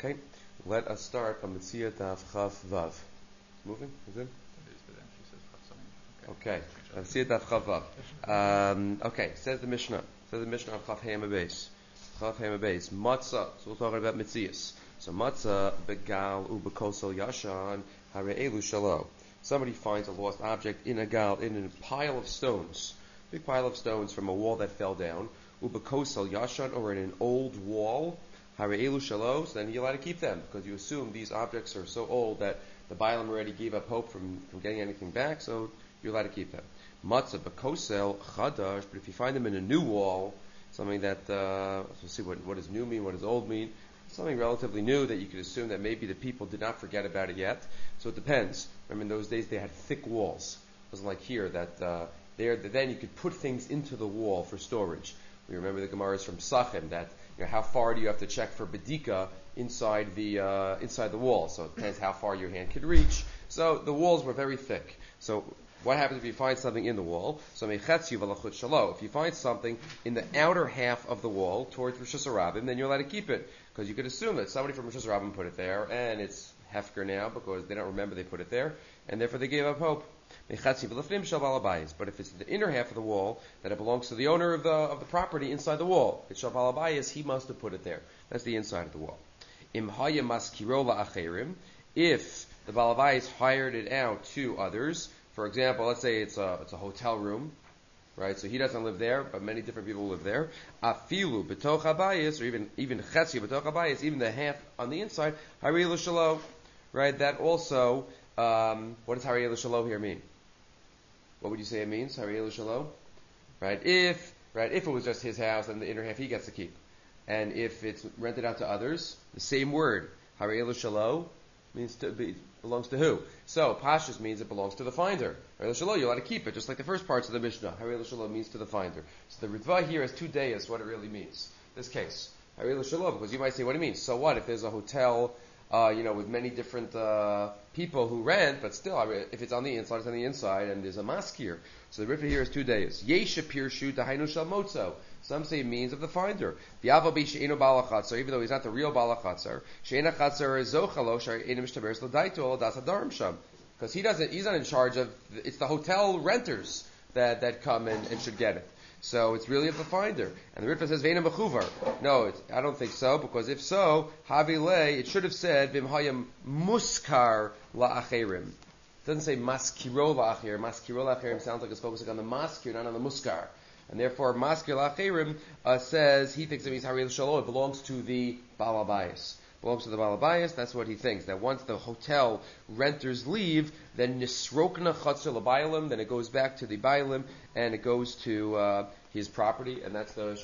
Okay, let us start on Mitzvah Daf Chav Vav. Moving? Is it? Okay. Mitzvah Daf Chav Vav. Okay, says the Mishnah. Says the Mishnah on Chav Hema Beis. Chav Hema Beis. Matzah. So we're talking about Mitzias. So Matzah begal ubekosel yashan hare'elu shalo. Somebody finds a lost object in a gal, in a pile of stones, big pile of stones from a wall that fell down, ubekosel yashan, or in an old wall, hare'elu shalo. So then you're allowed to keep them because you assume these objects are so old that the Bailam already gave up hope from getting anything back, so you're allowed to keep them. Matzah bekosel chadash, but if you find them in a new wall, something that let's see what does new mean, what does old mean. Something relatively new that you could assume that maybe the people did not forget about it yet. So it depends. Remember, in those days they had thick walls. It wasn't like here that then you could put things into the wall for storage. We remember the Gemara is from Sachem that how far do you have to check for bedika inside the wall. So it depends how far your hand could reach. So the walls were very thick. So what happens if you find something in the wall? So if you find something in the outer half of the wall towards Rosh Hashanah, then you're allowed to keep it. Because you could assume that somebody from Rosh Hashanah put it there, and it's hefker now because they don't remember they put it there, and therefore they gave up hope. But if it's the inner half of the wall, that it belongs to the owner of the property inside the wall, it's Shabbal Abayis, he must have put it there. That's the inside of the wall. If the Baal Abayis hired it out to others, for example, let's say it's a hotel room, right? So he doesn't live there, but many different people live there. Afilu betoch habayis, or even chetzi betoch habayis, even the half on the inside, harei l'shalo, right? That also, what does harei l'shalo here mean? What would you say it means? Harei l'shalo, right? If it was just his house and the inner half he gets to keep, and if it's rented out to others, the same word, harei l'shalo, means belongs to who? So Pashas means it belongs to the finder. Harei l'shalo, you're allowed to keep it, just like the first parts of the Mishnah. Harei l'shalo means to the finder. So the Ritva here has two dayas, what it really means. This case, harei l'shalo, because you might say, what do you mean? So what if there's a hotel, with many different people who rent, but still, if it's on the inside, it's on the inside, and there's a maskir. So the Ritva here is two dayas. Yesha pirshu dahainu shal motzo. Some say means of the finder. The avabi she'enu balachatzar, even though he's not the real balachatzar, she'ena chatzar zochalo she'enu mishtaberes l'daito ol das hadarim sham, because he's not in charge of. It's the hotel renters that come and should get it. So it's really of the finder. And the Ritva says ve'ena mechuvar. No, I don't think so, because if so, havile, it should have said v'imhayim muskar la'acherim. It doesn't say maskiro la'acherim. Maskiro la'acherim sounds like it's focusing on the maskir, not on the muskar. And therefore, Maskir Lacherim says he thinks it means Harei l'shalo. It belongs to the Baal Abayis. Belongs to the Baal Abayis. That's what he thinks. That once the hotel renters leave, then Nisrokna Chatzar L'Bailim. Then it goes back to the Bailim and it goes to his property, and that's the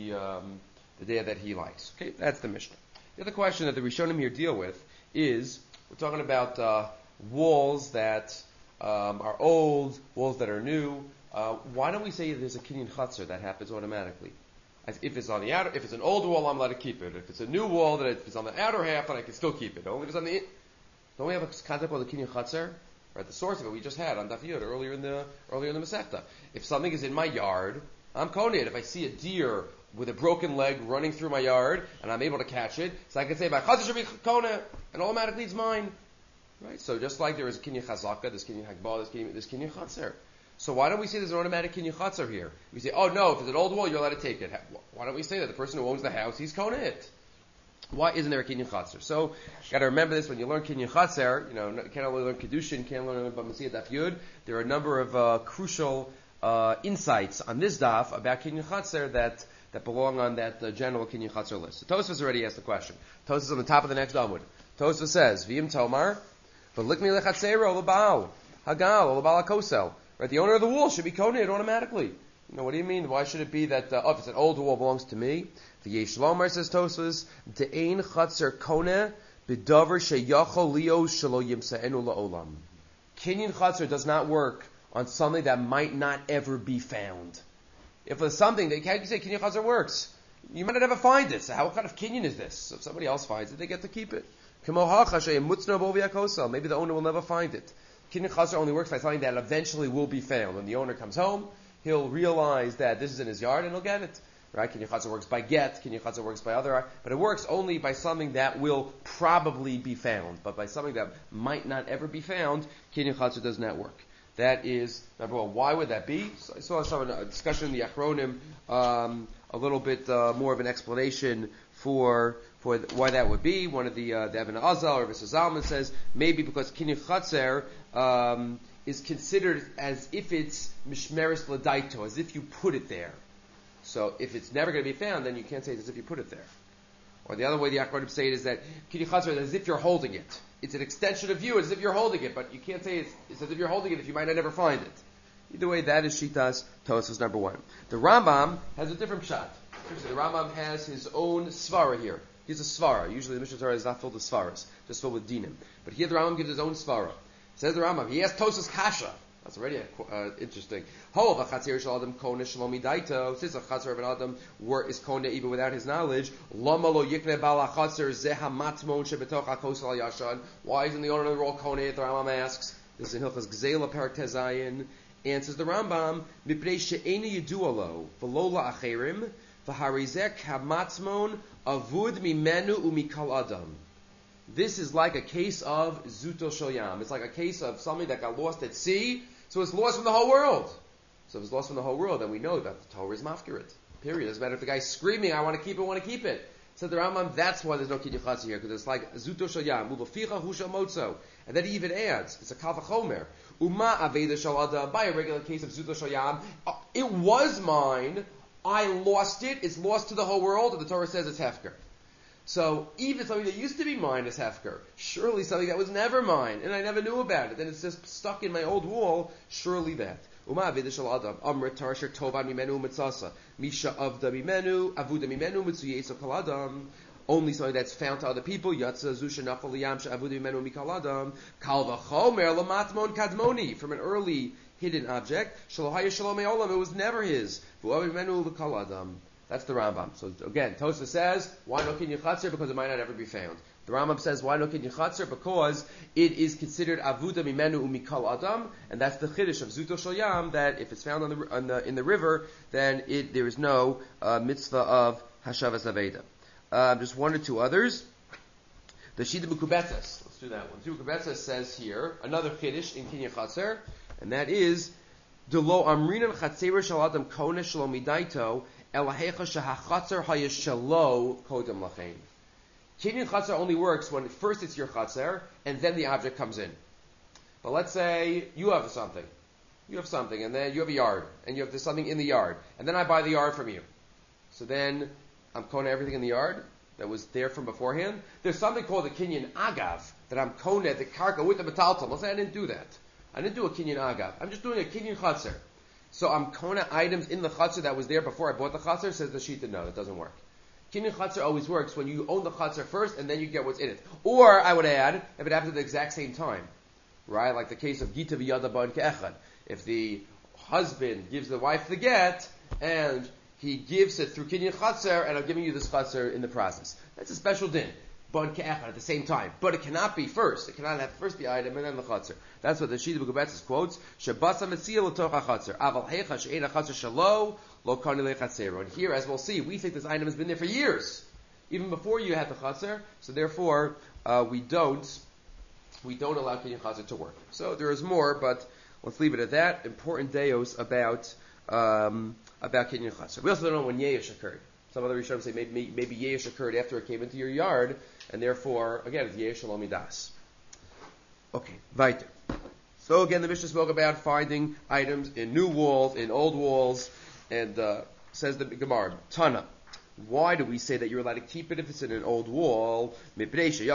day that he likes. Okay, that's the Mishnah. The other question that the Rishonim here deal with is we're talking about walls that are old, walls that are new. Why don't we say there's a kinyan chatzar that happens automatically? As if it's on the outer, if it's an old wall, I'm allowed to keep it. If it's a new wall, that if it's on the outer half, then I can still keep it. Only if it's on the, don't we have a concept called the kinyan chatzar? Right, the source of it we just had on Daf Yud earlier in the Masechta. If something is in my yard, I'm kohen it. If I see a deer with a broken leg running through my yard and I'm able to catch it, so I can say my chatzar should be kohen, and automatically it's mine. Right. So just like there is a kinyan chazaka, there's kinyan hagbah, there's kinyan chatzar. So why don't we say there's an automatic kinyan chatzar here? We say, oh no, if it's an old wall, you're allowed to take it. Why don't we say that the person who owns the house, he's kohen it? Why isn't there a kinyan chatzar? So, you gotta remember this when you learn kinyan chatzar, you can't only learn kedushin, can't learn about Masiyah Daf Yud. There are a number of crucial insights on this daf about kinyan chatzar that belong on that general kinyan chatzar list. So Tosfos already asked the question. Tosfos on the top of the next Amud. Tosfos says, V'im Tomar, v'likni lechatzero l'baal, hagal, l'baal hakosel. Right, the owner of the wall should be kohen automatically. What do you mean? Why should it be that, if it's an old wall, belongs to me? The Yesh Lomar says Tosfos, De'ein chatzar kohen b'davar sheyachol lio shelo yimsa'enu la'olam. Kinyan chatzar does not work on something that might not ever be found. If there's something that, how can you say kinyan chatzar works? You might not ever find it. So what kind of kinyan is this? So if somebody else finds it, they get to keep it. Maybe the owner will never find it. Kinyan chatzar only works by something that eventually will be found. When the owner comes home, he'll realize that this is in his yard and he'll get it. right? Kinyan Chatzar works by get, Kinyan Chatzar works by other, but it works only by something that will probably be found. But by something that might not ever be found, Kinyan Chatzar does not work. That is number one. Why would that be? So I saw some discussion in the Achronim, a little bit more of an explanation for why that would be. One of the Evan Azal or Mr. Zalman says maybe because Kinyan Chatzar is considered as if it's Mishmeres L'daito, as if you put it there. So if it's never going to be found, then you can't say it's as if you put it there. Or the other way the Achronim say it is that Kinyan Chatzar is as if you're holding it. It's an extension of you, as if you're holding it, but you can't say it's as if you're holding it if you might not ever find it. Either way, that is Shitas Tosfos number one. The Rambam has a different pshat. The Rambam has his own svara here. He's a svara. Usually the Mishnah Torah is not filled with svaras, just filled with dinim. But here the Rambam gives his own svara. Says the Rambam, he has Tosfos kasha. That's already interesting. Ho v'chatzir shel adam kona shlomi daito. Since a chatzir of an adam is kona even without his knowledge, lama lo yikne bal hachatzir zeha matmon shebetoch hakos al yashan. Why isn't the owner of the roll kona? The Rambam asks. This is in Hilchas Gzela Parak Tezayin. Answers the Rambam, mipnei she'ena yidua lo v'lo la'acherim v'harizek hamatzmon avud mimenu umikal adam. This is like a case of zuto shoyam. It's like a case of something that got lost at sea, so it's lost from the whole world. So if it's lost from the whole world, then we know that the Torah is mafkirit. Period. Doesn't matter if the guy's screaming, I want to keep it. Said the Rambam, that's why there's no Kinyan Chatzar here, because it's like zuto shoyam, uvaficha husha motzo. And then he even adds, it's a kal v'chomer. Uma aveda shal adam, by a regular case of zuto shoyam, it was mine, I lost it, it's lost to the whole world, and the Torah says it's hefker. So even something that used to be mine is hefker. Surely something that was never mine, and I never knew about it, and it's just stuck in my old wall, surely that. Uma aveda shal adam, amrit tarsher tovan mimenu mitzasa, misha avda mimenu, avuda mimenu mitzuyesa kal adam. Only something that's found to other people. Yatsa zusha nafal liyam she'avuda mimenu mikal adam. Kal v'chomer lamatmon kadmoni, from an early hidden object. Shalohaya shalom me'olam, it was never his. V'u'av mimenu l'kal adam. That's the Rambam. So again, Tosfos says, why no Kinyan Chatzar? Because it might not ever be found. The Rambam says, why no Kinyan Chatzar? Because it is considered avuda mimenu umikal adam, and that's the chiddush of zuto shel yam, that if it's found in the river, then there is no mitzvah of hashavas aveda. Just one or two others. The Shita B'Kubetzes. Let's do that one. Shita B'Kubetzes says here another chiddush in Kinyan Chatzar, and that is Delo Amrinan Chatzera Shel Adam Kona Shelo Midaito Elahecha Shehachatzar Hayashalo Kodem Lachein. Kinyan Chatzar only works when first it's your Chatzar and then the object comes in. But let's say you have something, and then you have a yard, and you have something in the yard, and then I buy the yard from you. So then I'm kona everything in the yard that was there from beforehand. There's something called a kinyan agav, that I'm kona the karka with the metaltal. Let's say I didn't do that. I didn't do a kinyan agav. I'm just doing a kinyan chatzar. So I'm kona items in the chatzar that was there before I bought the chatzar. Says the Shita, no, that doesn't work. Kinyan chatzar always works when you own the chatzar first and then you get what's in it. Or I would add, if it happens at the exact same time. Right? Like the case of Gita v'yada ban ke'echad. If the husband gives the wife the get and he gives it through Kinyan Chatzar, and I'm giving you this Chatzar in the process. That's a special din. Bon Ke'echad at the same time. But it cannot be first. It cannot have first the item and then the Chatzar. That's what the Shita B'Kubetzes quotes. Shebasa Metzia l'toch ha-Chatzar. Aval hecha she'ena Chatzar shalo lo kani le-Chatzero. And here, as we'll see, we think this item has been there for years. Even before you had the Chatzar. So therefore, we don't allow Kinyan Chatzar to work. So there is more, but let's leave it at that. Important deos about Kinyan Chatzar. We also don't know when Yesh occurred. Some other Rishonim say maybe Yesh occurred after it came into your yard, and therefore, again, it's Yesh Shalom Midas. Okay, weiter. So again, the Mishnah spoke about finding items in new walls, in old walls, and says the Gemara, Tana, why do we say that you're allowed to keep it if it's in an old wall? Because you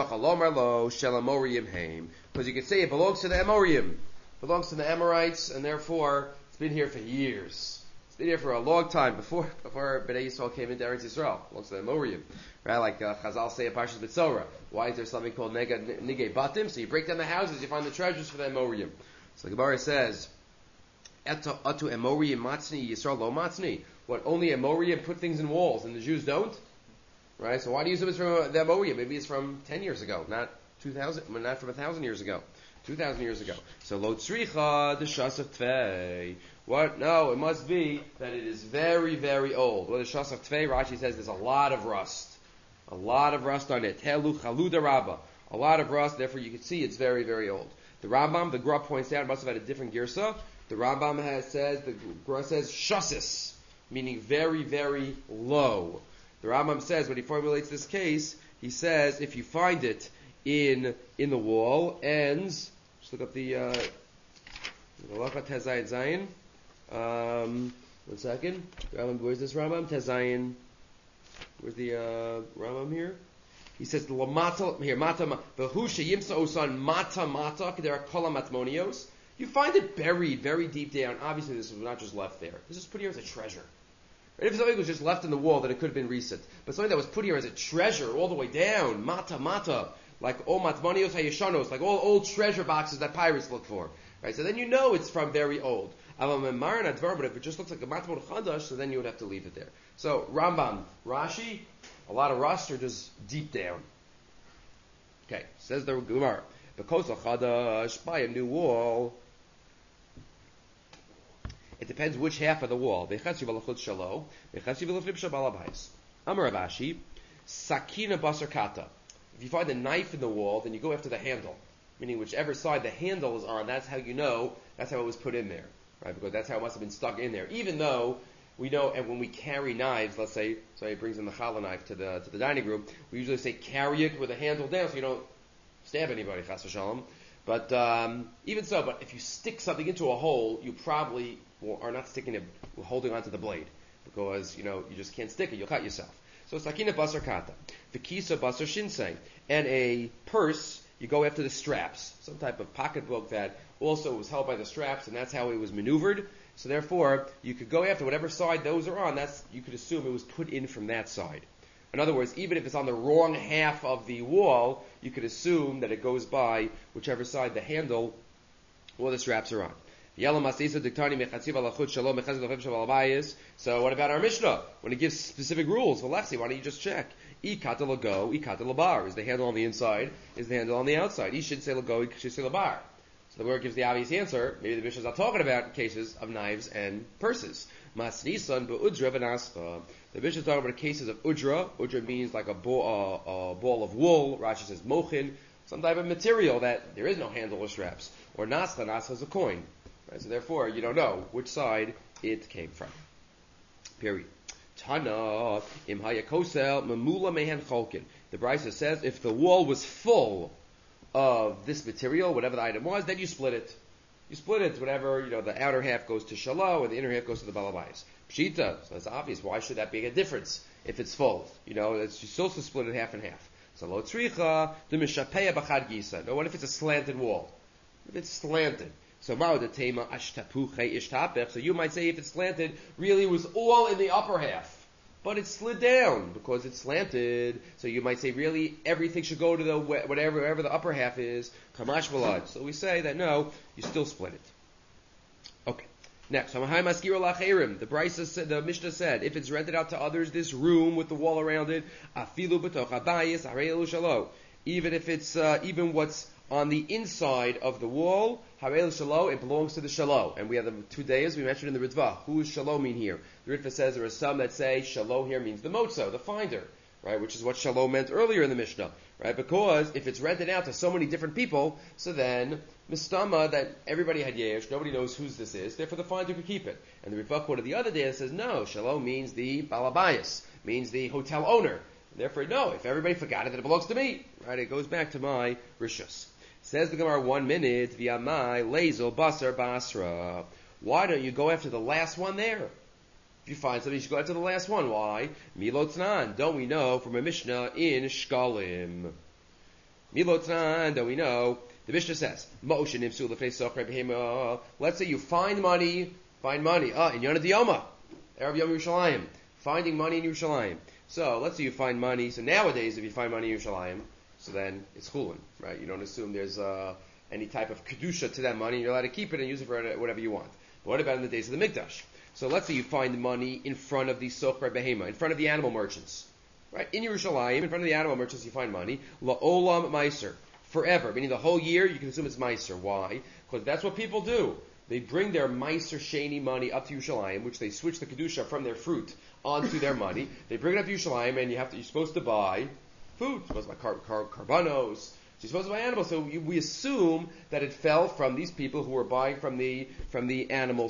could say it belongs to the Amorim, belongs to the Amorites, and therefore, it's been here for years. Been here for a long time before Bnei Yisrael came into Eretz Yisrael. Belongs to the Amorim, right? Like Chazal say in Parshas Betzorah. Why is there something called Nigei Batim? So you break down the houses, you find the treasures for the Amorim. So the Gemara says, Atu Amorim Matzni Yisrael Lo Matzni. What, only Amorim put things in walls and the Jews don't? Right? So why do you assume it's from the Amorim? Maybe it's from 10 years ago, not 2,000, not from 1,000 years ago. 2,000 years ago. So Lo Tzricha the Shas of Tvei. What? No, it must be that it is very, very old. Well, the Shasach Tvei, Rashi says there's a lot of rust. A lot of rust on it. Helu chaluda rabba. A lot of rust, therefore you can see it's very, very old. The Rambam, the Gra points out, must have had a different girsa. The Rambam the Gra says shasis, meaning very, very low. The Rambam says, when he formulates this case, he says, if you find it in the wall, and, just look up the Halacha Tezayin Zayin. 1 second. Rambam, where's this Rambam? Tezayin. Where's the Rambam here? He says the lamata here mata v'hu sheyimsa osan mata kedera kola matmonios. You find it buried very deep down. Obviously, this was not just left there. This was put here as a treasure. Right? If something was just left in the wall, then it could have been recent. But something that was put here as a treasure all the way down, mata, like all matmonios hayeshanos, like all old treasure boxes that pirates look for. Right? So then you know it's from very old. But if it just looks like a matmon chadash, so then you would have to leave it there. So Rambam, Rashi, a lot of rust are just deep down. Okay, says the Gemara, because chadash, by a new wall. It depends which half of the wall. Amar Ravashi, sakina basar kata. If you find a knife in the wall, then you go after the handle, meaning whichever side the handle is on. That's how you know. That's how it was put in there, right? Because that's how it must have been stuck in there. Even though we know, and when we carry knives, let's say somebody brings in the challah knife to the dining room, we usually say carry it with the handle down so you don't stab anybody, chas v'shalom. But even so, but if you stick something into a hole, you probably are not sticking it, holding onto the blade, because you just can't stick it. You'll cut yourself. So sakina basar kata, the kisa basar shinsei, and a purse. You go after the straps, some type of pocketbook that also was held by the straps, and that's how it was maneuvered. So therefore, you could go after whatever side those are on. You could assume it was put in from that side. In other words, even if it's on the wrong half of the wall, you could assume that it goes by whichever side the handle or the straps are on. So what about our Mishnah? When it gives specific rules, why don't you just check? Is the handle on the inside? Is the handle on the outside? He should say lago, he should say labar. So the word gives the obvious answer. Maybe the Mishnah is not talking about cases of knives and purses. The Mishnah is talking about cases of udra. Udra means like a ball of wool. Rashi says mochin, some type of material that there is no handle or straps. Or nascha is a coin. Right? So therefore, you don't know which side it came from. Period. Tana im hayakosel memula mehen cholkin. The Brisa says if the wall was full of this material, whatever the item was, then you split it. You split it, whatever, the outer half goes to Shalo and the inner half goes to the Balabais. Pshita, so that's obvious. Why should that make a difference if it's full? You still split it half and half. So lo tzricha, the mishapeya b'chad gisa. Now what if it's a slanted wall? If it's slanted. So ma'odatema ashtapuche ishtapech. So you might say if it's slanted, really it was all in the upper half. But it slid down because it's slanted. So you might say really everything should go to the wherever the upper half is. Kamash v'lad. So we say that no, you still split it. Okay. Next, the Brisa said, the Mishnah said, if it's rented out to others, this room with the wall around it, even if it's even what's on the inside of the wall, it belongs to the shalo. And we have the 2 days we mentioned in the Ritva. Who does shalo mean here? The Ritva says there are some that say shalo here means the motzo, the finder, right? Which is what shalo meant earlier in the Mishnah, right? Because if it's rented out to so many different people, so then mistama that everybody had yesh, nobody knows whose this is, therefore the finder could keep it. And the Ritva quoted the other day that says no, shalo means the balabayas, means the hotel owner. Therefore, no, if everybody forgot it, then it belongs to me, right? It goes back to my rishus. Says the Gemara, 1 minute, v'yamai lezel basar basra. Why don't you go after the last one there? If you find something, you should go after the last one. Why? Milotnan. Don't we know from a Mishnah in Shkalim? Milotnan. Don't we know? The Mishnah says, Moshe nimsu lefnei sochre behema. Let's say you find money. In Yonah Diyoma. Erev Yom Yerushalayim. Finding money in Yerushalayim. So, let's say you find money. So nowadays, if you find money in Yerushalayim, so then it's chulin, right? You don't assume there's any type of kedusha to that money. You're allowed to keep it and use it for whatever you want. But what about in the days of the Mikdash? So let's say you find money in front of the sochar behema, in front of the animal merchants, right? In Yerushalayim, in front of the animal merchants, you find money. La'olam meiser, forever, meaning the whole year. You can assume it's meiser. Why? Because that's what people do. they bring their Meiser Sheni money up to Yerushalayim, which they switch the Kedusha from their fruit onto their money. They bring it up to Yerushalayim, and you're supposed to buy food. You're supposed to buy carbonos. So you're supposed to buy animals. So we assume that it fell from these people who were buying from the animal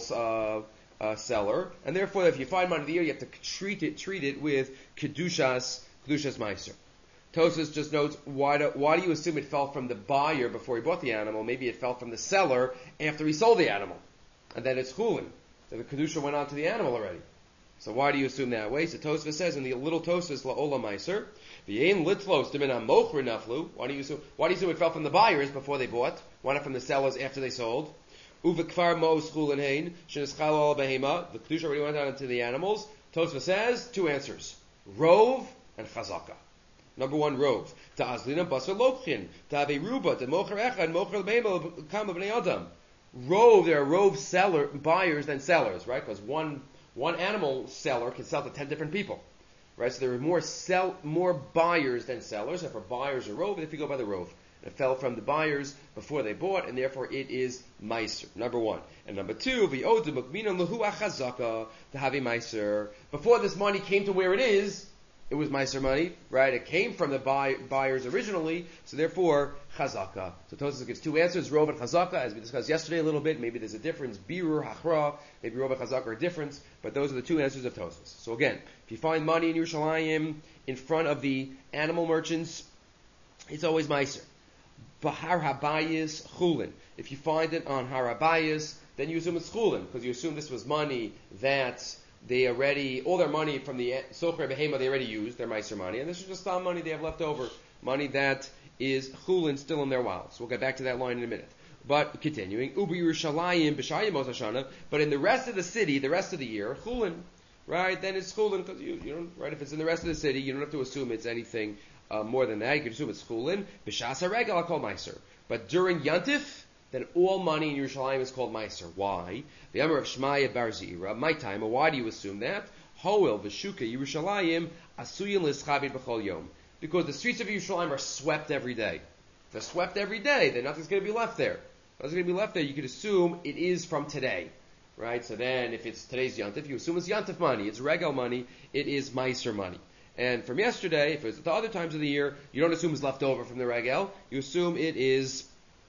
seller, and therefore, if you find money there, you have to treat it with Kedushas Meiser. Tosfos just notes, why do you assume it fell from the buyer before he bought the animal? Maybe it fell from the seller after he sold the animal. And then it's chulin. So the Kedusha went on to the animal already. So why do you assume that way? So Tosfos says in the little Tosfos, La'ola Meiser, V'yein litlos dimin mochri naflu. Why do you assume it fell from the buyers before they bought? Why not from the sellers after they sold? Uvekfar mos chulin hein, sheneschal al behema. The Kedusha already went on into the animals. Tosfos says, two answers. Rov and chazaka. Number one, rov. Ta'azlina basar lopchin. Ta'ave ruba. Ta'mocher echad. Mocher l'beima. Kama b'nei adam. Rov, there are rov buyers than sellers, right? Because one animal seller can sell to 10 different people. Right? So there are more buyers than sellers. And for buyers are rov, if you go by the rov. It fell from the buyers before they bought, and therefore it is meiser. Number one. And number two, v'yodu mukmina lahu achazaka to have a meiser. Before this money came to where it is, it was meiser money, right? It came from the buyers originally, so therefore, chazaka. So Tosfos gives two answers, rov and chazaka, as we discussed yesterday a little bit. Maybe there's a difference, birur, hachra, maybe rov and chazaka are different, but those are the two answers of Tosfos. So again, if you find money in Yerushalayim in front of the animal merchants, it's always meiser. Bahar habayis chulin. If you find it on har habayis, then you assume it's chulin, because you assume this was money that they already, all their money from the Socher Behema they already used, their Meiser money, and this is just some money they have left over, money that is chulin still in their wallet. So we'll get back to that line in a minute. But continuing, Ubi Yerushalayim b'shayim Mos Hashana, but in the rest of the city, the rest of the year, chulin, right? Then it's chulin, because you don't, right? If it's in the rest of the city, you don't have to assume it's anything more than that. You can assume it's chulin. B'shas haregel I'll call Meiser. But during Yantif, then all money in Yerushalayim is called Meiser. Why? The Amar of Shmaya Bar Zira, my time, why do you assume that? Hoel v'shuka Yerushalayim asuyin l'schabit b'chol yom. Because the streets of Yerushalayim are swept every day. If they're swept every day, then nothing's going to be left there. Nothing's going to be left there. You could assume it is from today. Right? So then, if it's today's Yantif, you assume it's Yantif money, it's regel money, it is Meiser money. And from yesterday, if it's the other times of the year, you don't assume it's left over from the regel, you assume it is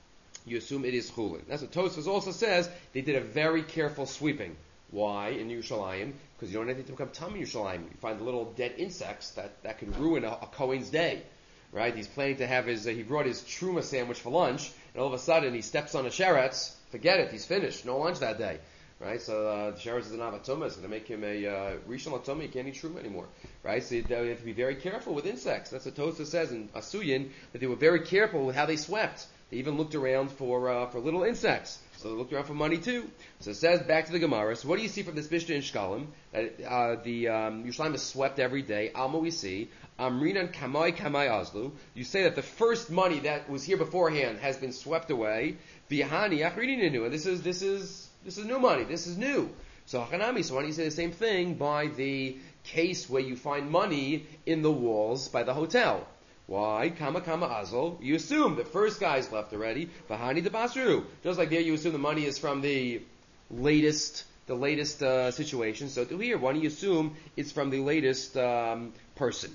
chulin. That's what Tosfos also says. They did a very careful sweeping. Why in Yerushalayim? Because you don't have anything to become tummy in Yerushalayim. You find the little dead insects that can ruin a Kohen's day. Right? He's planning to have he brought his truma sandwich for lunch, and all of a sudden he steps on a sheretz. Forget it, he's finished. No lunch that day. Right? So the sheretz is an avatoma. It's going to make him a rishon latoma. He can't eat truma anymore. Right? So you have to be very careful with insects. That's what Tosfos says in Asuyin, that they were very careful with how they swept. They even looked around for little insects. So they looked around for money too. So it says, back to the Gemara. So what do you see from this Mishnah in Shkalim? That the Yerushalayim is swept every day. Alma we see. Amrinan kamai azlu. You say that the first money that was here beforehand has been swept away. V'yahani achrininu. And this is new money. This is new. So Hachanami, so why don't you say the same thing by the case where you find money in the walls by the hotel? Why? Kama azol. You assume the first guy's left already. V'hani de basru. Just like there, you assume the money is from the latest situation. So to here, why don't you assume it's from the latest person?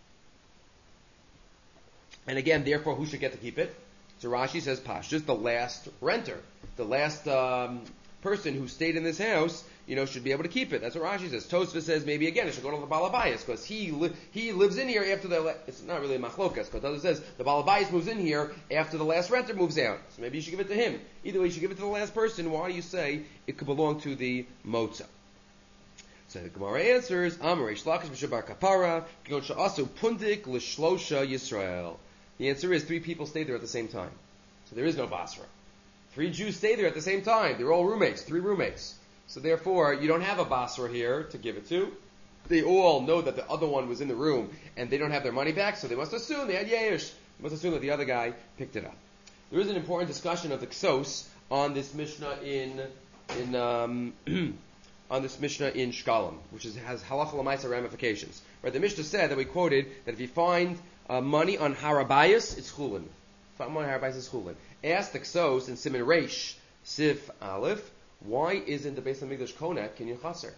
And again, therefore, who should get to keep it? So Rashi says, Pashtus, the last renter, the last person who stayed in this house, should be able to keep it. That's what Rashi says. Tosfos says maybe again it should go to the Balabayas because he lives in here after it's not really a machlokas because Tosfos says the Balabayas moves in here after the last renter moves out. So maybe you should give it to him. Either way, you should give it to the last person. Why do you say it could belong to the Motza? So the Gemara answers, Amar Shlakish B'Shabar Kapara, Kigon Sha'asu Pundik L'Shlosha Yisrael. The answer is 3 people stayed there at the same time. So there is no Basra. 3 Jews stay there at the same time. They're all roommates, 3 roommates. So therefore, you don't have a Basra here to give it to. They all know that the other one was in the room, and they don't have their money back, so they must assume they had Yesh. They must assume that the other guy picked it up. There is an important discussion of the Ksos on this Mishnah on this Mishnah in Shkalim, which has halacha l'maisa ramifications. Right? The Mishnah said that we quoted that if you find money on harabayas, it's chulin. Find money on harabayas, it's chulin. Ask the Ksos in Siman Reish Sif Aleph. why isn't the Beis HaMikdash Koneh Kinyan Chaser?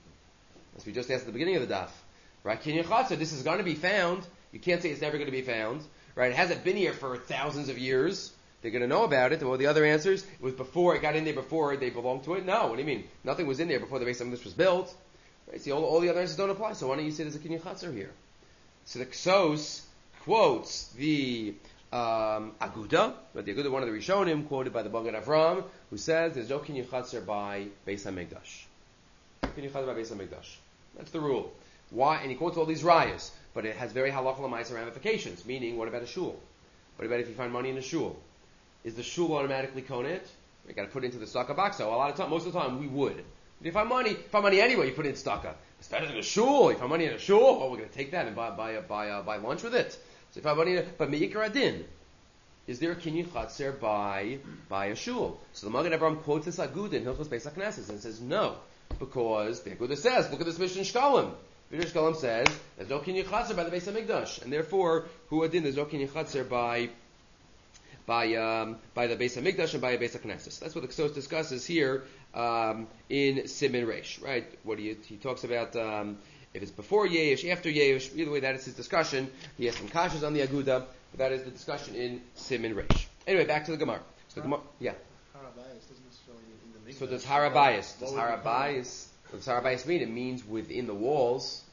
As we just asked at the beginning of the daf. Right? Kinyan Chaser, this is going to be found. You can't say it's never going to be found. Right? It hasn't been here for thousands of years. They're going to know about it. Well, the other answers, it was before, it got in there before they belonged to it. No, what do you mean? Nothing was in there before the Beis HaMikdash was built. Right? See, all the other answers don't apply. So why don't you say there's a Kinyan Chaser here? So the Ksos quotes the Aguda, but the Aguda, one of the Rishonim, quoted by the Magen Avram, who says there's no Kinyan Chaser by Beis HaMikdash. Kinyan Chaser by Beis HaMikdash. That's the rule. Why? And he quotes all these rayas, but it has very halacha l'maisa ramifications. Meaning, what about a shul? What about if you find money in a shul? Is the shul automatically konet? You got to put it into the staka box. So a lot of time, most of the time, we would. If you find money anyway, you put it in staka. It's better than a shul. You find money in a shul, oh, we're going to take that and buy lunch with it. So if I find money, but meikar adin, is there a kinyan chaser by a shul? So the Magen Avram quotes this Aguda in Hilchos Beis HaKnesses and says no, because the Aguda says, look at this Mishnah Shkalim. Mishnah Shkalim says there's no kinyan chaser by the Beis HaMikdash, and therefore hu adin there's no kinyan chaser by the Beis HaMikdash and by a Beis HaKnesses. That's what the Ksos discusses here in Siman Reish, right? He talks about if it's before Yesh, after Yesh. Either way, that is his discussion. He has some kashas on the Aguda, but that is the discussion in Siman Reish. Anyway, back to the Gemara. So the Gemara, yeah. Harabayas doesn't necessarily in the So does Harabayas? What does Harabayas mean? It means within the walls.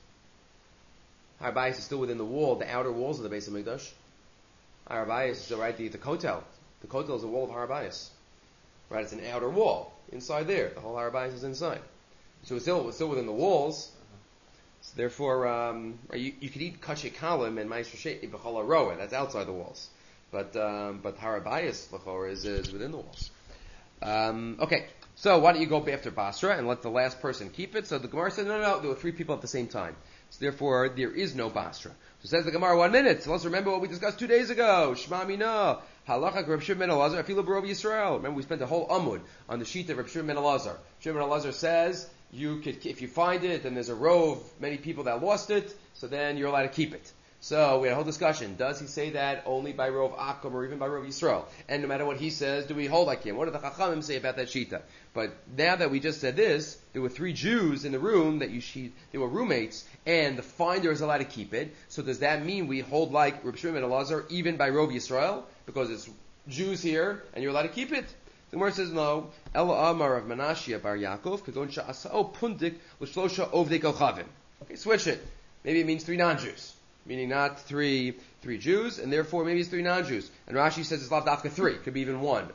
Harabayas is still within the wall, the outer walls of the Beis HaMikdash. Harabayas is still right. The kotel. The kotel is a wall of Harabayas. Right, it's an outer wall inside there. The whole Harabayas is inside. So it's still within the walls. So therefore, you could eat kasher kalim and ma'aser she'it b'chol haroa. That's outside the walls. But Harabayas l'chor is within the walls. Okay. So why don't you go after Basra and let the last person keep it? So the Gemara said, no, there were three people at the same time. So therefore, there is no Basra. So says the Gemara, 1 minute. So let's remember what we discussed 2 days ago. Shema mina. Halacha Reb Shimon ben Elazar. Afilu b'rov Yisrael. Remember, we spent a whole amud on the sheet of Reb Shimon ben Elazar. Shimon ben Elazar says, if you find it, and there's a row of many people that lost it, so then you're allowed to keep it. So we had a whole discussion. Does he say that only by Rov Akum or even by Rov Yisrael? And no matter what he says, do we hold like him? What do the Chachamim say about that shita? But now that we just said this, there were 3 Jews in the room they were roommates, and the finder is allowed to keep it. So does that mean we hold like Reb Shimon ben Elazar even by Rov Yisrael? Because it's Jews here, and you're allowed to keep it? The Gemara says no. Ela Amar of Menashe bar Yaakov kagon sha'asao pundik l'shlosha ovdei kochavim. Okay, switch it. Maybe it means 3 non-Jews. Meaning not three Jews, and therefore maybe it's 3 non-Jews. And Rashi says it's lav dafka 3. Could be even 1.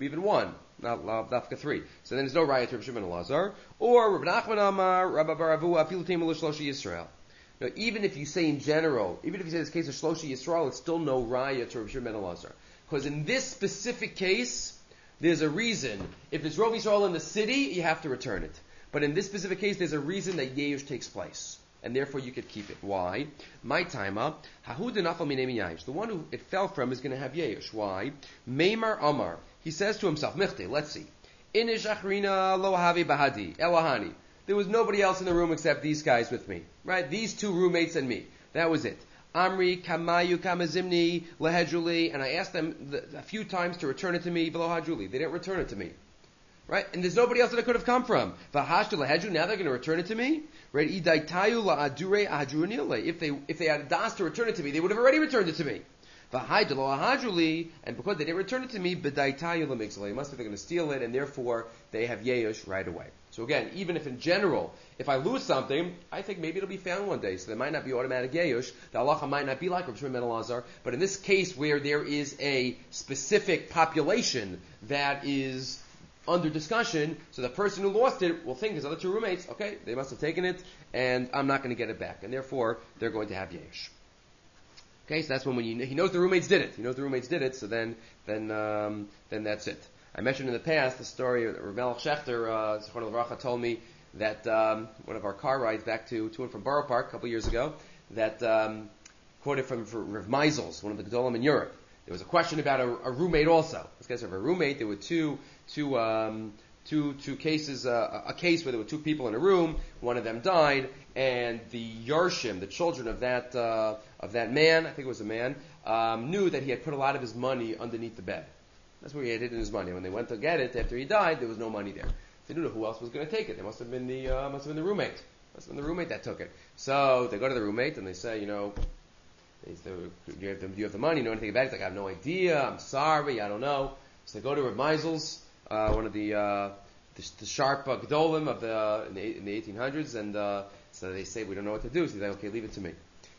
Not lav dafka 3. So then there's no raya to Reb Shimon ben Elazar. Or Reb Nachman Amar, Rabba Baravu, afilu teimu l'shlosha Yisrael. Now, even if you say in general, even if you say this case of Shlosha Yisrael, it's still no raya to Reb Shimon ben Elazar. Because in this specific case, there's a reason. If it's Rov Yisrael in the city, you have to return it. But in this specific case, there's a reason that Yehush takes place. And therefore you could keep it. Why? My timer, Hahu denafal minemi Yehush. The one who it fell from is going to have Yehush. Why? Meimar Amar. He says to himself, Michte, let's see. Inish achrina lo havi bahadi, elahani. There was nobody else in the room except these guys with me. Right? These 2 roommates and me. That was it. Amri kamayu kamazimni lehedjuli. And I asked them a few times to return it to me, velohadjuli. They didn't return it to me. Right? And there's nobody else that it could have come from. V'hashtu lahedju, now they're going to return it to me? Right? Idaitayu la'adure ahadrunile. If they had a das to return it to me, they would have already returned it to me. V'haidu ahadruli, and because they didn't return it to me, b'daitayu lamixle. It must be they're going to steal it, and therefore they have yehush right away. So again, even if in general, if I lose something, I think maybe it'll be found one day, so there might not be automatic yehush. The halacha might not be like Reb Shimon ben Elazar, but in this case where there is a specific population that is under discussion, so the person who lost it will think his other 2 roommates, okay, they must have taken it, and I'm not going to get it back, and therefore they're going to have yesh. Okay, so that's when he knows the roommates did it. So then that's it. I mentioned in the past the story of Rav Melech Shechter, Zichrono Livracha, told me that one of our car rides back to and from Borough Park a couple years ago, that quoted from Rav Meisels, one of the Gedolim in Europe. There was a question about a roommate also. This guy's have a roommate. There were two cases, a case where there were 2 people in a room. One of them died, and the Yarshim, the children of that man, I think it was a man, knew that he had put a lot of his money underneath the bed. That's where he had hidden his money. When they went to get it after he died, there was no money there. They didn't know who else was going to take it. It must have been the roommate. Must have been the roommate that took it. So they go to the roommate and they say, do you have the money? You know anything about it? He's like, I have no idea. I'm sorry. I don't know. So they go to Reb Meisels, one of the sharp Gedolim in the 1800s, and so they say, we don't know what to do. So he's like, okay, leave it to me.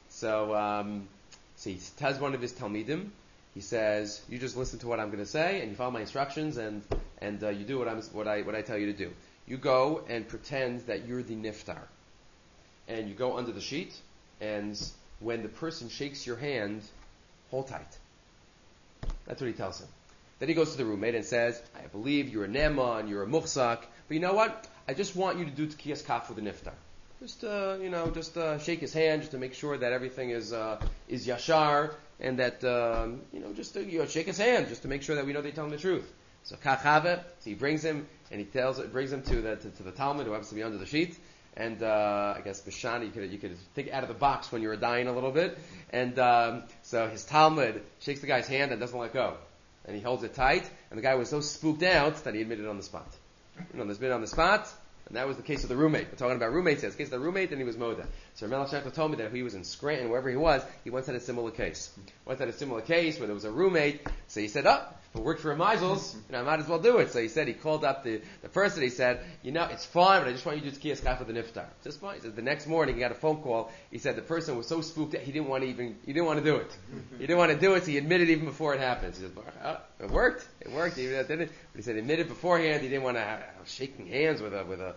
So he tells one of his Talmidim, he says, you just listen to what I'm going to say, and you follow my instructions, and you do what I tell you to do. You go and pretend that you're the niftar, and you go under the sheet, and when the person shakes your hand, hold tight. That's what he tells him. Then he goes to the roommate and says, I believe you're a neman, you're a muhsak, but you know what? I just want you to do tkiyas kaf for the niftar. Just shake his hand just to make sure that everything is yashar, and that shake his hand just to make sure that we know they tell him the truth. So kachave, so he brings him and brings him to the Talmud, who happens to be under the sheet. And I guess Bishani, you could think out of the box when you were dying a little bit. And so his Talmud shakes the guy's hand and doesn't let go, and he holds it tight. And the guy was so spooked out that he admitted on the spot. There's been on the spot. And that was the case of the roommate. We're talking about roommates. It's the case of the roommate, and he was Moda. So Melech Shechta told me that if he was in Scranton, wherever he was, he once had a similar case. Once had a similar case where there was a roommate. So he said, if it worked for a Meisels, I might as well do it. So he said, he called up the person. He said, it's fine, but I just want you to do tkiyas kaf for the niftar. Just fine. He said, the next morning he got a phone call. He said the person was so spooked that he didn't want to do it. He didn't want to do it, so he admitted even before it happened. He said, it worked. It worked. He did it. But he said, admitted beforehand, he didn't want to have shaking hands with a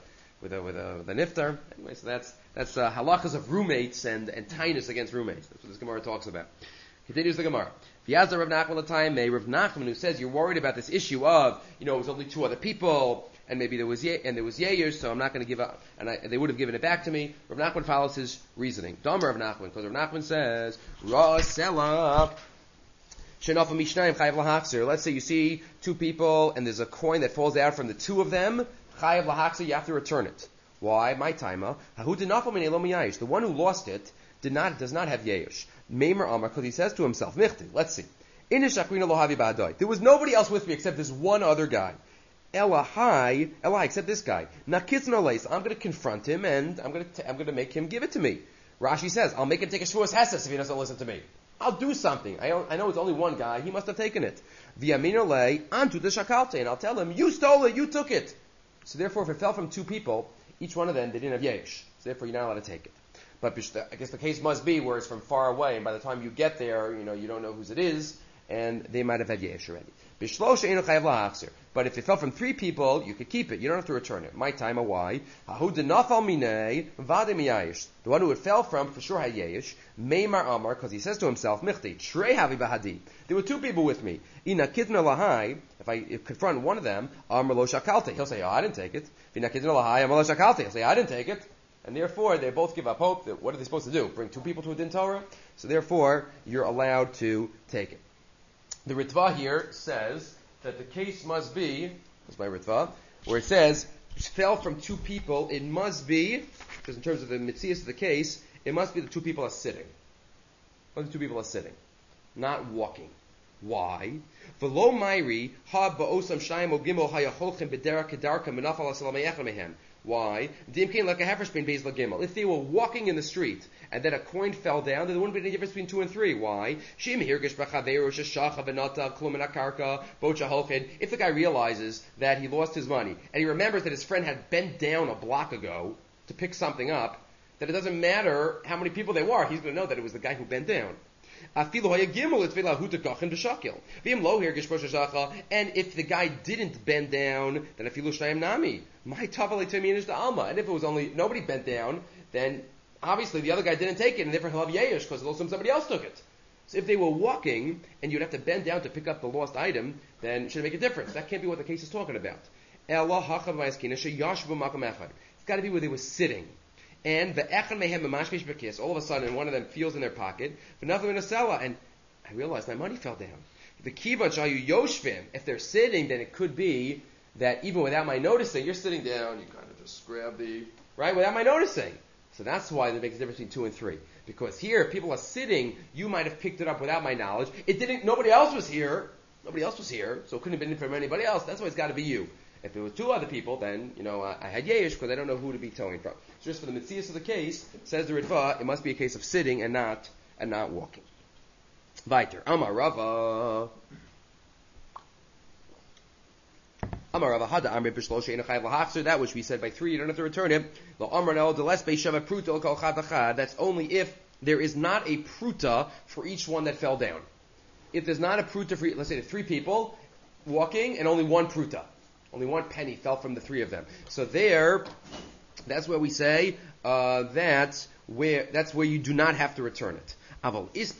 niftar. Anyway, so that's halachas of roommates and tinus against roommates. That's what this Gemara talks about. Continues the Gemara. V'yazda Rav Nachman l'tayim, Rav Nachman, who says you're worried about this issue of it was only two other people and maybe there was Yeir, so I'm not going to give up, and they would have given it back to me. Rav Nachman follows his reasoning. Domer Rav Nachman, because Rav Nachman says Rasela. Let's say you see two people and there's a coin that falls out from the two of them. Chayav lahakser, you have to return it. Why? My timer. The one who lost it does not have yesh. Meimer Amar, because he says to himself, Michti, let's see. There was nobody else with me except this one other guy. Elahai, except this guy. Nakitz I'm going to confront him and I'm going to make him give it to me. Rashi says, I'll make him take a shvuas hesses if he doesn't listen to me. I'll do something. I know it's only one guy. He must have taken it. V'yamin antu the shakalte, and I'll tell him, you stole it, you took it. So therefore, if it fell from two people, each one of them, they didn't have yesh. So therefore, you're not allowed to take it. But I guess the case must be where it's from far away, and by the time you get there, you don't know whose it is, and they might have had yesh already. But if it fell from three people, you could keep it. You don't have to return it. My time, why? The one who it fell from, for sure had yesh. Meimar Amar, because he says to himself, Michti, Trei havi bahadi. There were two people with me. Ina kidna lahai, if I confront one of them, Amar lo shakalte. He'll say, I didn't take it. Ina kidna lahai, Amar lo shakalte. He'll say, I didn't take it. And therefore, they both give up hope. What are they supposed to do? Bring two people to a din Torah? So therefore, you're allowed to take it. The Ritva here says that the case must be, that's my Ritva, where it says, it fell from two people, it must be, because in terms of the mitzias of the case, it must be the two people are sitting. When the two people are sitting, not walking. Why? V'lo mairi ha ba'osam shayim o gimel hayacholchem b'derach kedarka menafal asalamayechem mehem. Why? If they were walking in the street and then a coin fell down, then there wouldn't be any difference between 2 and 3. Why? If the guy realizes that he lost his money and he remembers that his friend had bent down a block ago to pick something up, then it doesn't matter how many people there were. He's going to know that it was the guy who bent down. And if the guy didn't bend down, then afilu shnayim nami. My tavalei teminish the alma. And if it was only nobody bent down, then obviously the other guy didn't take it, and therefore he'll have yesh because somebody else took it. So if they were walking and you'd have to bend down to pick up the lost item, then it should make a difference. That can't be what the case is talking about. It's got to be where they were sitting. And the echad mehem b'mashmish b'kis. All of a sudden, one of them feels in their pocket. But nothing in a cellar, and I realized my money fell down. The kiva shayu yoshvim. If they're sitting, then it could be that even without my noticing, you're sitting down. You kind of just grab right without my noticing. So that's why that makes a difference between 2 and 3. Because here, if people are sitting, you might have picked it up without my knowledge. It didn't. Nobody else was here. So it couldn't have been from anybody else. That's why it's got to be you. If it was two other people, then, I had yesh because I don't know who to be towing from. So just for the mitzias of the case, says the Ritva, it must be a case of sitting and not walking. Weiter. Amar Rava Hada Amri B'Shlosh Ein Chayav L'Hachzer. That which we said by 3, you don't have to return it. Lo Amar Nel Deles Beishava Pruta Kol Chad Achad. That's only if there is not a pruta for each one that fell down. If there's not a pruta for, let's say, there's 3 people walking and only 1 pruta, only 1 penny fell from the 3 of them. So that's where we say that's where you do not have to return it. But if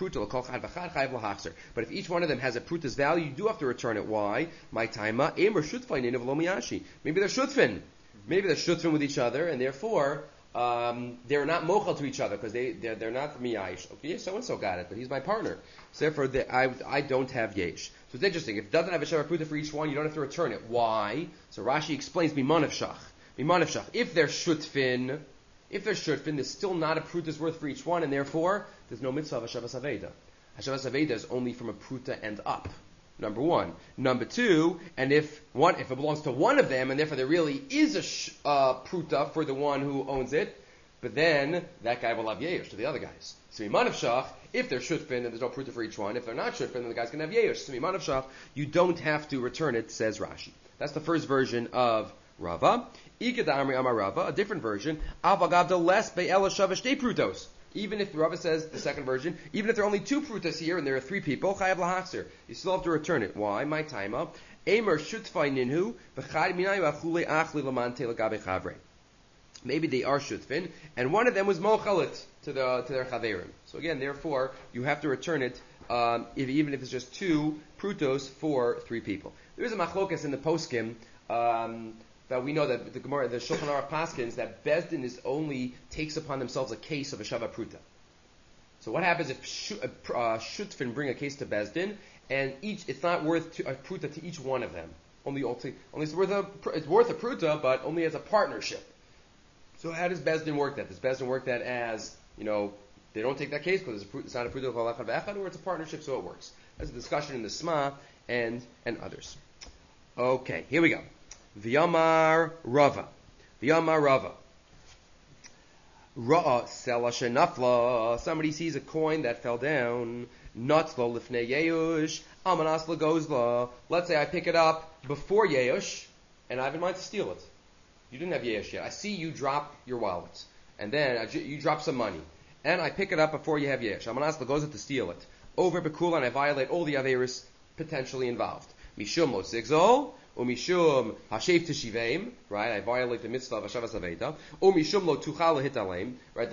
each one of them has a pruta's value, you do have to return it. Why? My taima maybe they're shutfin. Maybe they're shutfin with each other, and therefore they're not mochel to each other because they're not miyash. Okay, so and so got it, but he's my partner. So therefore, I don't have yesh. So it's interesting. If it doesn't have a shava pruta for each one, you don't have to return it. Why? So Rashi explains miman of shach. If they're shutfin, there's still not a prutas worth for each one, and therefore there's no mitzvah of Hashavas Aveda. Hashavas Aveda is only from a pruta and up. Number 1. Number 2, and if it belongs to one of them, and therefore there really is a pruta for the one who owns it, but then that guy will have yesh to the other guys. So miman of shach, if they're shutfin, then there's no pruta for each one. If they're not shutfin, then the guy's going to have yesh. So miman of shach, you don't have to return it, says Rashi. That's the first version of Rava. Ikadamri Amar Rava, a different version. Even if Rava says the second version, even if there are only 2 prutas here and there are 3 people, chayav lahachzer, you still have to return it. Why? My taima. Emer shutfai ninhu v'chad minayu achule achli lamante lagabe chavre. Maybe they are shutfin, and one of them was mochalit to their chaverim. So again, therefore, you have to return it even if it's just 2 prutos for 3 people. There is a machlokas in the poskim. That we know that the Gemara, the Shulchan Aruch paskins, that Bezdin only takes upon themselves a case of a Shava Pruta. So what happens if Shutfin bring a case to Bezdin, and it's not worth a Pruta to each one of them. Only it's worth a Pruta, but only as a partnership. So how does Bezdin work that? Does Bezdin work that as, they don't take that case because it's not a Pruta or it's a partnership, so it works. That's a discussion in the Sma and others. Okay, here we go. V'yamar Rava. Ra'a sela shenafla. Somebody sees a coin that fell down. Natzlo lifnei yeush. Amanas legozla. Let's say I pick it up before yeush, and I have in mind to steal it. You didn't have yeush yet. I see you drop your wallet, and then you drop some money, and I pick it up before you have yeush. Amanas legozla to steal it. Over bekula, and I violate all the averis potentially involved. Mishum lo sigzol. Umishum hashev teshiveim, right? I violate the mitzvah of Hashavas Aveda. Umishum lo tuchal hitalem, right?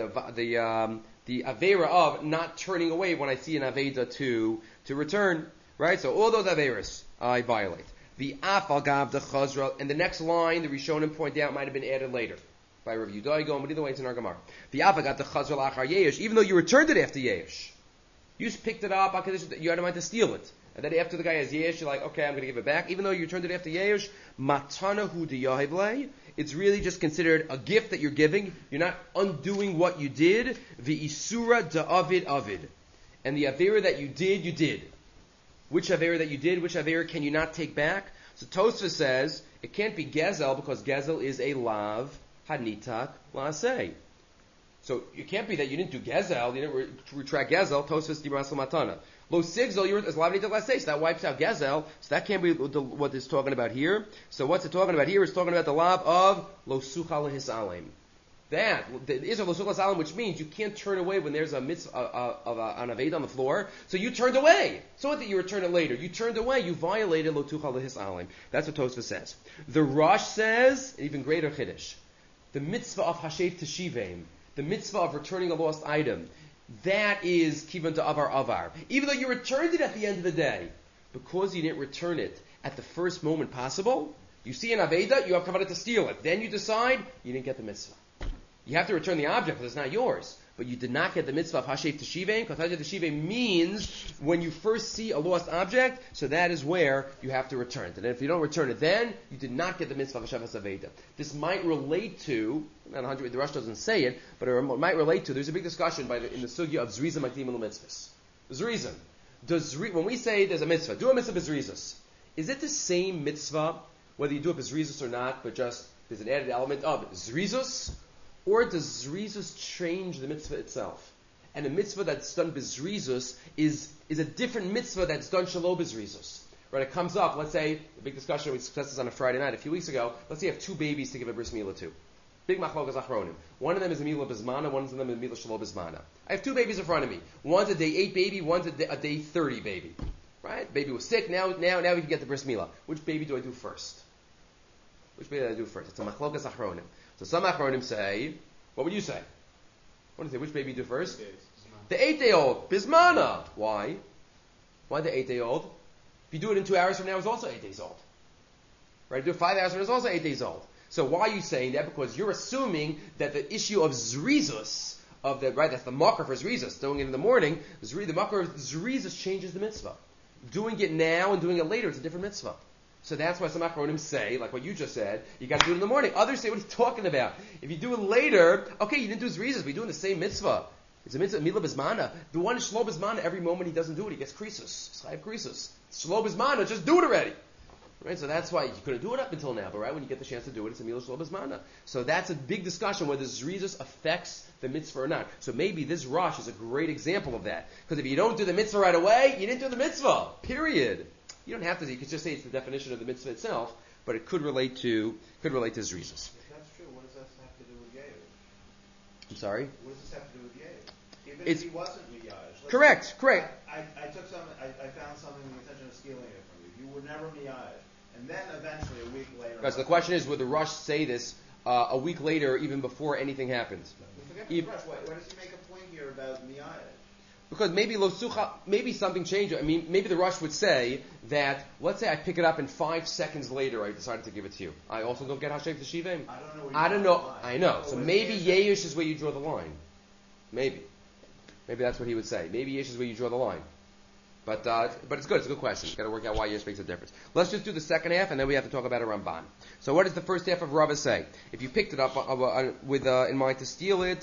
The avera of not turning away when I see an aveda to return, right? So all those averas I violate. The afal gav the chazra, and the next line the Rishonim point out might have been added later by Rav Yudaigon, but either way it's in our Gemara. The afal gav the chazra lachar yesh, even though you returned it after yesh, you just picked it up. You had in mind to steal it. And then after the guy has yesh, you're like, okay, I'm going to give it back. Even though you returned it after yesh, matana hu diyahivlei, it's really just considered a gift that you're giving. You're not undoing what you did. The isura da'avid avid. And the avera that you did, you did. Which avera that you did, which avera can you not take back? So Tosfos says, it can't be gezel because gezel is a lav hanitak la'aseh. So it can't be that you didn't do gezel, you didn't retract gezel, Tosfos dibras matana. Lo sigzol, is lav hanitak la'aseh, so that wipes out gezel, so that can't be what it's talking about here. So what's it talking about here? It's talking about the lav of lo suchal hisalim. That is a lo suchal hisalim, which means you can't turn away when there's a mitzvah of an aved on the floor. So you turned away. So what that you return it later? You turned away. You violated lo suchal hisalim. That's what Tosfos says. The Rosh says an even greater chiddush. The mitzvah of hashev teshiveim, the mitzvah of returning a lost item, that is kivan to avar. Even though you returned it at the end of the day, because you didn't return it at the first moment possible, you see an aveda, you have kavanah to steal it. Then you decide you didn't get the mitzvah. You have to return the object because it's not yours. But you did not get the mitzvah of hashev teshiveim, because hashev teshiveim means when you first see a lost object, so that is where you have to return it. And if you don't return it then, you did not get the mitzvah of hashavas aveda. This might relate to, not 100, the Rosh doesn't say it, but it might relate to, there's a big discussion in the sugya of zriza makdim l'mitzvahs. Zriza. When we say there's a mitzvah, do a mitzvah b'zrizas, is it the same mitzvah whether you do it bezrizus or not, but just there's an added element of zrizus, or does zrizus change the mitzvah itself? And a mitzvah that's done bezrizus is a different mitzvah that's done shalom bezrizus. Right? It comes up, let's say, a big discussion, we discussed this on a Friday night a few weeks ago, let's say you have two babies to give a bris milah to. Big machlokas achronim. One of them is a milah bizmana, one of them is a milah shalom bizmana. I have two babies in front of me. One's a day 8 baby, one's a day 30 baby. Right? Baby was sick, now we can get the bris milah. Which baby do I do first? Which baby do I do first? It's a machlokas achronim. So some achronim say, what would you say? What do you say? Which baby do first? The 8-day-old. Bismana. Why? Why the 8-day-old? If you do it in 2 hours from now, it's also 8 days old. Right? Do it 5 hours from now, it's also 8 days old. So why are you saying that? Because you're assuming that the issue of zrizus, that's the makar for zrizus, doing it in the morning, the makar of zrizus changes the mitzvah. Doing it now and doing it later, it's a different mitzvah. So that's why some achronim say, like what you just said, you got to do it in the morning. Others say, what are you talking about? If you do it later, okay, you didn't do zrizus, but you're doing the same mitzvah. It's a mitzvah, milah bizmana. The one is shlo bizmana, every moment he doesn't do it, he gets krisus. Chayav krisus. Shlo bizmana, just do it already. Right? So that's why you couldn't do it up until now, but right when you get the chance to do it, it's a milah shlo bizmana. So that's a big discussion whether zrizus affects the mitzvah or not. So maybe this Rosh is a great example of that. Because if you don't do the mitzvah right away, you didn't do the mitzvah. Period. You don't have to. You could just say it's the definition of the mitzvah itself, but it could relate to zrizus. If that's true, what does that have to do with Yehush? I'm sorry? What does this have to do with Yehush? Even It's if he wasn't Miyash. correct. I found something with the intention of stealing it from you. You were never Miyash. And then eventually, a week later... Right, so the question is, would the Rosh say this a week later, even before anything happens? Forget the Rosh. Why does he make a point here about Miyash? Because maybe something changed. I mean, maybe the Rosh would say that, let's say I pick it up and 5 seconds later I decided to give it to you. I also don't get Hashem to Shivim. I don't know. I know. So maybe Yehush is where you draw the line. Maybe that's what he would say. Maybe Yehush is where you draw the line. But it's good. It's a good question. You've got to work out why Yehush makes a difference. Let's just do the second half, and then we have to talk about a Ramban. So what does the first half of Rava say? If you picked it up with in mind to steal it,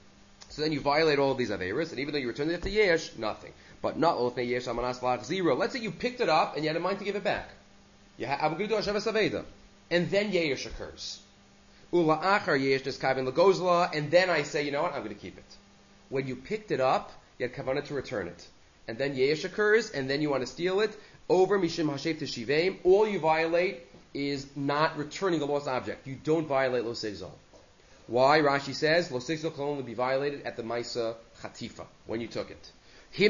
so then you violate all of these averos, and even though you returned it to Yesh, nothing. But not olfnei Yesh amanas lach zero. Let's say you picked it up and you had in mind to give it back. I'm going to do Hashavas Aveda, and then Yesh occurs. Ula achar Yesh neskavin legozla, and then I say, you know what, I'm going to keep it. When you picked it up, you had kavanah to return it, and then Yesh occurs, and then you want to steal it. Over mishim hashev teshiveim, all you violate is not returning the lost object. You don't violate lo sigzol. Why? Rashi says, lo sigzol can only be violated at the Maisa Chatifa, when you took it.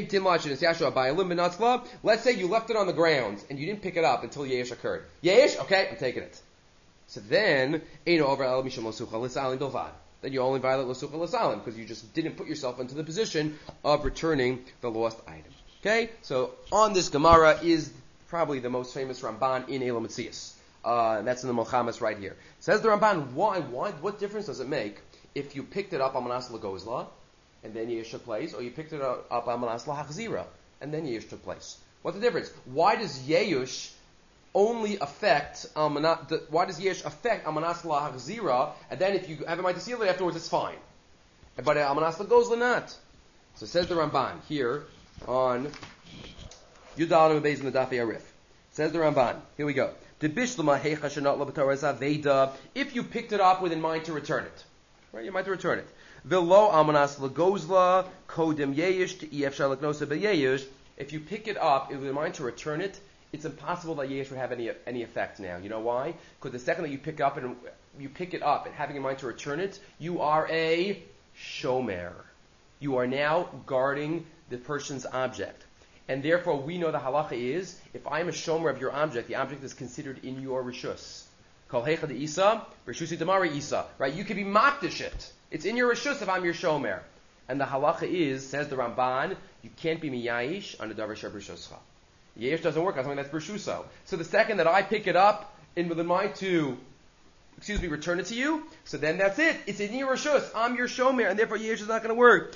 Let's say you left it on the ground, and you didn't pick it up until Yesh occurred. Yesh? Okay, I'm taking it. So then, then you only violate lo sucha l'salim, because you just didn't put yourself into the position of returning the lost item. Okay? So, on this Gemara is probably the most famous Ramban in Elam Metzias. That's in the Milchamas right here. Says the Ramban, why? What difference does it make if you picked it up on Manas Lagozla and then Yesh took place, or you picked it up on Manas Lahachzira and then Yesh took place? What's the difference? Why does Yesh only affect why does Yesh affect Manas Lahachzira, and then if you have a mind to seal it afterwards, it's fine? But Manas Lagozla not. So says the Ramban here on Yudal Beis in the Dafei Arif. Says the Ramban. Here we go. If you picked it up with in mind to return it, right? You might to return it. If you pick it up with in mind to return it, it's impossible that yesh would have any effect now. You know why? Because the second that you pick it up and having in mind to return it, you are a shomer. You are now guarding the person's object. And therefore, we know the halacha is, if I'm a shomer of your object, the object is considered in your rishus. Kol heicha de isa, rishusi demari isa. Right? You can be makdish it. It's in your rishus if I'm your shomer. And the halacha is, says the Ramban, you can't be miyayish on a davar sheb rishuscha. Yesh doesn't work on something that's rishuso. So the second that I pick it up in with in mind to return it to you, so then that's it. It's in your rishus. I'm your shomer, and therefore Yesh is not going to work.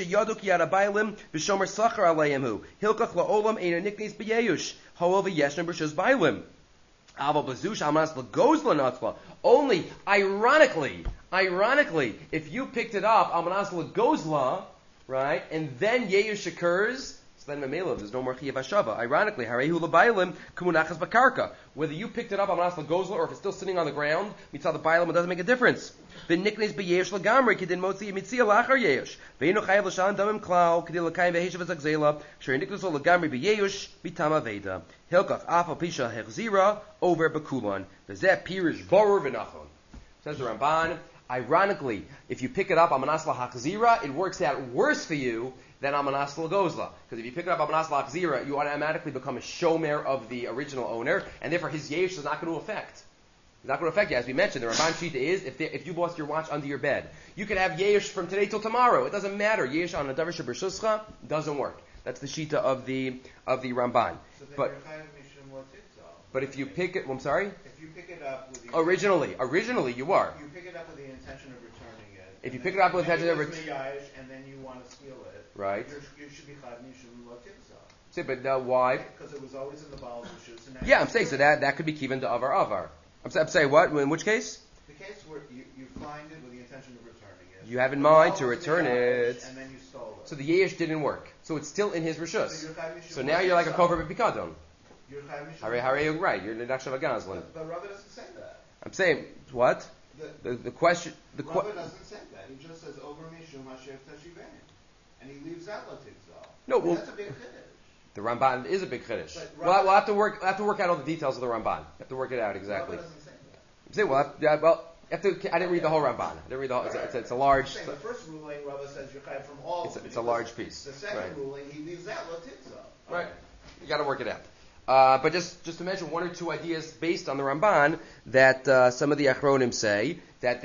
Only, ironically, if you picked it up, Amanas Gozla, right, and then Yesh occurs, then Mamela, there's no more Chiyav Hashava. Ironically, Harehu L'Bailim, Kumunachas Bakarka. Whether you picked it up on Manas L'Gozla or if it's still sitting on the ground, Mitzah the Bailim, it doesn't make a difference. The nicknames B'Yesh L'Gamri, Kedin Motzi Mitzia Lachar Yesh. Ve'inu Chayav L'Shan Damim Klau, Kedin L'Kayim V'Heshav Zagzela, Sher Niklas L'Gamri B'Yesh, Bitama Veda. Hilkach Afal Pisha Hechzira, over Bekulan. V'Zeh Pirish Borur V'Nachon. Says the Ramban, ironically, if you pick it up on Manas L'Hachzira, it works out worse for you than on Manas L'Gozla. Because if you pick it up on Manas L'Hachzira, you automatically become a shomer of the original owner, and therefore his yesh is not going to affect. It's not going to affect you. As we mentioned, the Ramban Shita is, if you lost your watch under your bed, you can have yesh from today till tomorrow. It doesn't matter. Yesh on a Davar Shebershuscha doesn't work. That's the Shita of the Ramban. So But if you pick it, I'm sorry? If you pick it up with the Originally you are. You pick it up with the intention of returning it. If you pick it up with the intention of returning it, and then you want to steal it, right? You should be chayv mishum lo tivza. See, but why? Because it was always in the Baal Rishus. Yeah, I'm saying so that could be kiven to avar. I'm saying what? In which case? The case where you find it with the intention of returning it. You have in mind to return it. And then you stole it. So the yesh didn't work. So it's still in his rishus. So now you're like a kover b'pikadon. You're chayv mishum. Hare, right? You're the Nakshav Gazlan. But Rava doesn't say that. I'm saying what? The question. Rava doesn't say that. He just says over mishum hashev tashivein, and he leaves out latigzal. No, well, that's a big chiddush. The Ramban is a big chiddush. We'll have to work out all the details of the Ramban. Have to work it out exactly. Rava doesn't say that. I'm saying, I didn't read the whole Ramban. I didn't read the whole. It's a large. The first ruling, Rava says you're chayv from all. It's a large piece. The second ruling, he leaves out latigzal. Right. You got to work it out. But just to mention one or two ideas based on the Ramban that some of the Achronim say that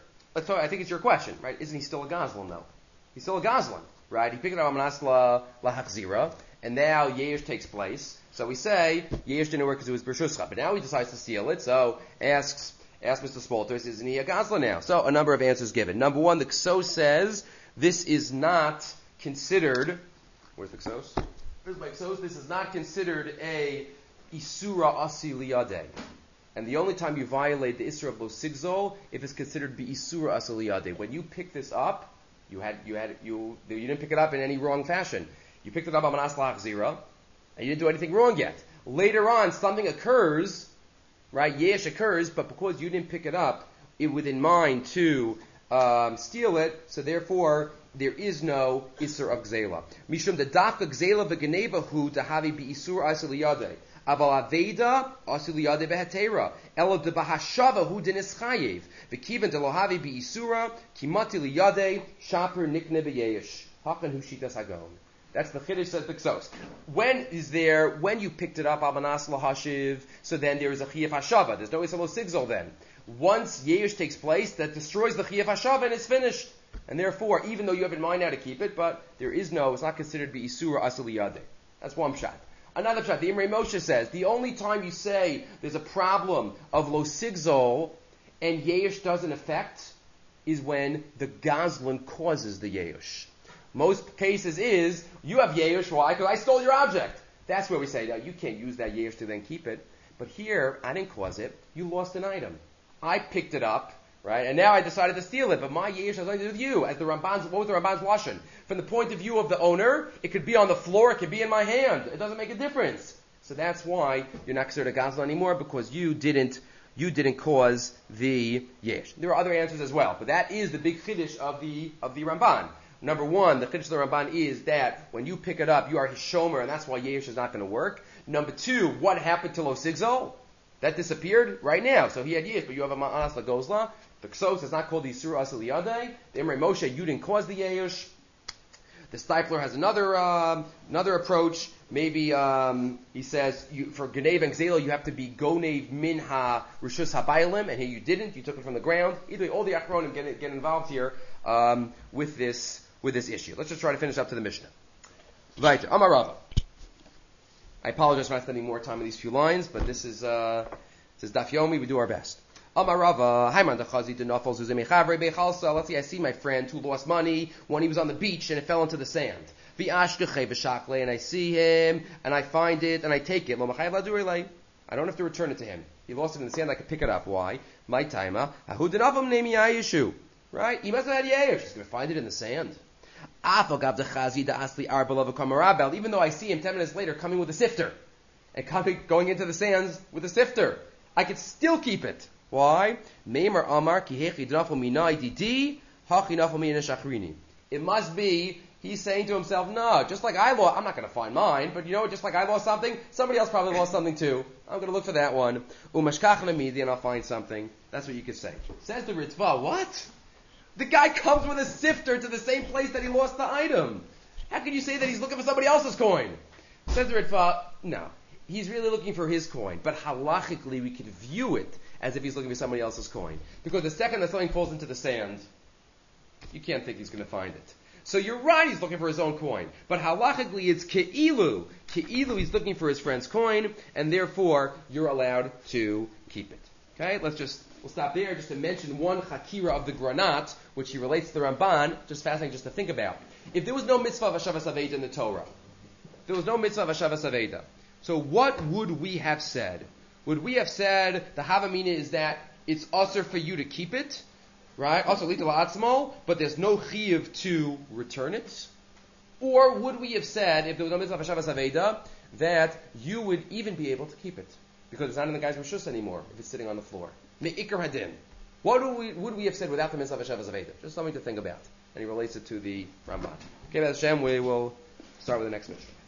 I think it's your question, right? Isn't he still a Gazlan though? He's still a Gazlan, right? He picked it up on Manas L'Hachzira, and now Yesh takes place. So we say Yesh didn't work because it was Bershuscha, but now he decides to steal it. So asks Mr. Spolters, isn't he a Gazlan now? So a number of answers given. Number one, the Ksos says this is not considered. Where's the Ksos? This is not considered a Isura Asi Liyadeh. And the only time you violate the Isra of Lo Sigzol, if it's considered be Isura Asi Liyadeh. When you pick this up, you didn't pick it up in any wrong fashion. You picked it up on Manas L'Hachzira, and you didn't do anything wrong yet. Later on, something occurs, right? Yesh occurs, but because you didn't pick it up in mind to steal it, so therefore there is no Isur of Gzela. Mishum the Dafka Gzela v'Geneva hu tahavi bi Isur Asiliyadeh. Aval Aveda Asiliyadeh behatera. Elo de Bahashava hu denis chayev. V'kiven de lohavi bi Isura kimati liyadeh shaper nikne beyesh. Hakan hu shitas hagon. That's the Chiddush, says the Ksos. When you picked it up, Amanas Lahashiv, so then there is a Chiyaf Hashava. There's no Isalo Sigzol then. Once Yesh takes place, that destroys the Chiyaf Hashava and it's finished. And therefore, even though you have in mind how to keep it, but it's not considered to be Isura Asiliyadeh. That's one pshat. Another pshat, the Imrei Moshe says, the only time you say there's a problem of Lo Sigzol and Yesh doesn't affect is when the Gazlan causes the Yesh. Most cases is, you have Yesh, why? Because I stole your object. That's where we say, you can't use that Yesh to then keep it. But here, I didn't cause it. You lost an item. I picked it up, right? And now I decided to steal it. But my Yesh has nothing to do with you. As the Ramban's, what was the Ramban's lashon? From the point of view of the owner, it could be on the floor, it could be in my hand. It doesn't make a difference. So that's why you're not considered a Gazlan anymore, because you didn't cause the Yesh. There are other answers as well, but that is the big chiddush of the Ramban. Number one, the chiddush of the Ramban is that when you pick it up, you are his shomer, and that's why Yesh is not going to work. Number two, what happened to Lo Sigzol? That disappeared right now. So he had Yesh, but you have a Ma'anas Lagozla. The Ksos is not called the Isur Asel Yadeh. The Imrei Moshe, you didn't cause the Yesh. The Stipler has another approach. Maybe he says for Genev and Gzela you have to be Gonev Minha Rishus Habaylim, and here you didn't. You took it from the ground. Either way, all the Achronim get involved here with this issue. Let's just try to finish up to the Mishnah. Right, Amar Rava. I apologize for not spending more time on these few lines, but this is Daf Yomi. We do our best. Amar Rava, let's say I see my friend who lost money when he was on the beach and it fell into the sand. And I see him, and I find it, and I take it. I don't have to return it to him. He lost it in the sand, I can pick it up. Why? My timer. Right? He must have had Yesh. He's going to find it in the sand. Even though I see him 10 minutes later coming with a sifter and going into the sands with a sifter, I could still keep it. Why? It must be he's saying to himself, no, just like I lost, I'm not going to find mine, but just like I lost something, somebody else probably lost something too. I'm going to look for that one. And I'll find something. That's what you could say. Says the Ritva, what? The guy comes with a sifter to the same place that he lost the item. How can you say that he's looking for somebody else's coin? Says the Ritva, no. He's really looking for his coin, but halachically we could view it as if he's looking for somebody else's coin. Because the second that something falls into the sand, you can't think he's going to find it. So you're right, he's looking for his own coin. But halachically it's ke'ilu. Ke'ilu, he's looking for his friend's coin, and therefore you're allowed to keep it. Okay, we'll stop there just to mention one chakira of the Granat, which he relates to the Ramban, just fascinating just to think about. If there was no mitzvah of Hashavas Aveda in the Torah, there was no mitzvah of Hashavas Aveda, so what would we have said? Would we have said the Havamina is that it's usher for you to keep it, right? Also lita la'atzmo, but there's no chiyuv to return it? Or would we have said, if there was no mitzvah of Hashavas Aveda, that you would even be able to keep it? Because it's not in the guy's reshus anymore if it's sitting on the floor. Me'ikar hadin. What would we have said without the mitzvah of Hashavas Aveda? Just something to think about. And he relates it to the Ramban. Okay, Hashem, we will start with the next mission.